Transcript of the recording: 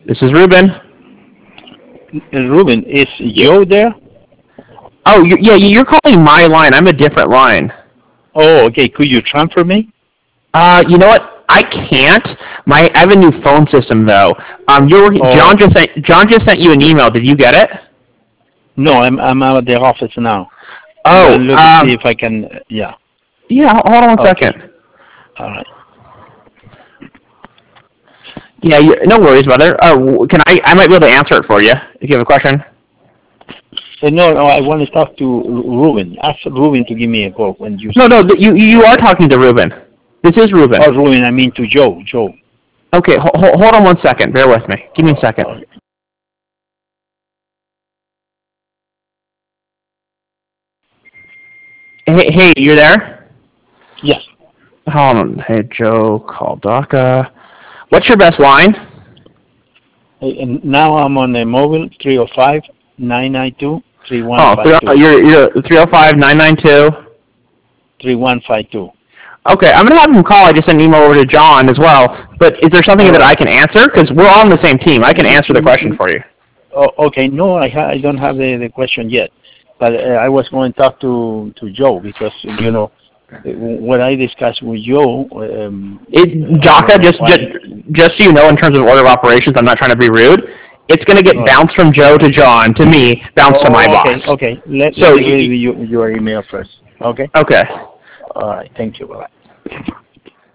This is Ruben. Ruben, is Joe there? Oh, you're calling my line. I'm a different line. Oh, okay. Could you transfer me? You know what? I can't. I have a new phone system though. John just sent you an email. Did you get it? No, I'm out of the office now. Oh, look to see if I can. Yeah. Yeah, hold on one second. All right. Yeah, no worries, brother. Can I might be able to answer it for you if you have a question. No, I want to talk to Ruben. Ask Ruben to give me a call when you. No, you are talking to Ruben. This is Ruben. Oh, Ruben, I mean to Joe. Joe. Okay, hold on one second. Bear with me. Give me a second. Okay. Hey, you there? Yes. Hold on. Hey, Joe, call DACA. What's your best line? And now I'm on the mobile 305-992-3152. Oh, you're 305-992. 3152. Okay, I'm going to have him call. I just sent an email over to John as well. But is there something that I can answer? Because we're all on the same team. I can answer the question for you. Oh, okay. No, I don't have the question yet. But I was going to talk to Joe because, what I discussed with Joe... DACA, just so you know, in terms of order of operations, I'm not trying to be rude. It's going to get bounced from Joe to John to me, bounced to my boss. Okay. Let me read your email first. Okay? Okay. All right. Thank you. Bye-bye.